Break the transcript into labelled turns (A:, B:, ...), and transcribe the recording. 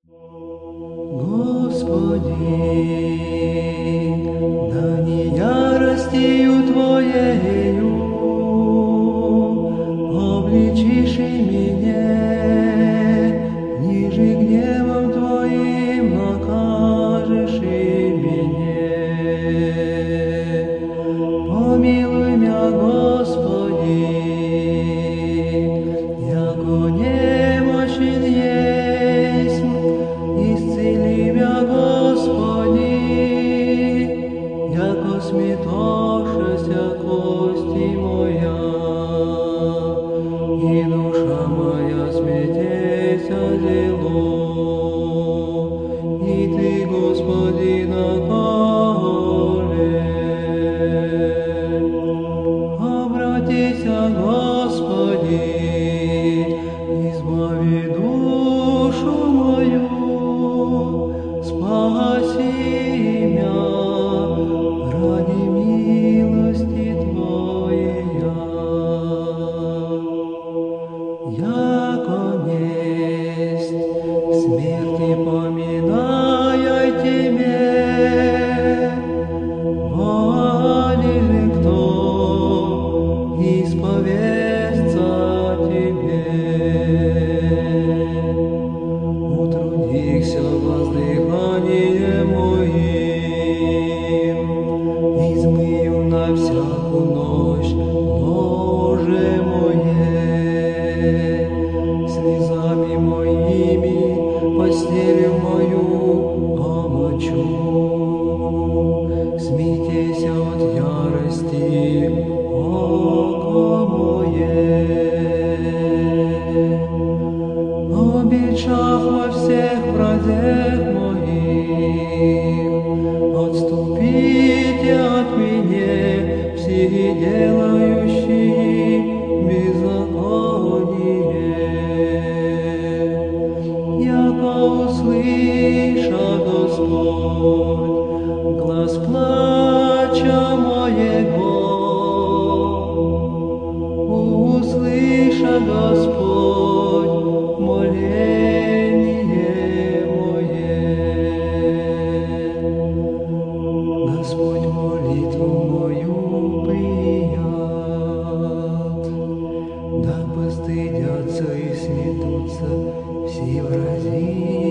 A: Господи, да не яростью Твоею обличишь и меня, ниже гневом Твоим накажешь и меня. Помилуй меня, Господи, яко немощен есть, исцели меня, Господи, яко сметошася кости моя, и душа моя сметеся зело, и Ты, Господи, наколе. Обратися, Господи, избави душу мою, спаси меня ради милости Твоей. Яко несть в смерти поминая Тебе, вали кто исповестся Тебе. Утрудихся воздыханием моим, измыю на всякую ночь ложе мое, слезами моими постель мою омочу. Смейтеся от ярости, око мое. Обещах во всех братьях моих, отступите от меня, все делающие беззаконие. Яко услыша Господь глас плача моего, услыша Господь моление мое. Господь молитву мою прият, да постыдятся и сметутся все врази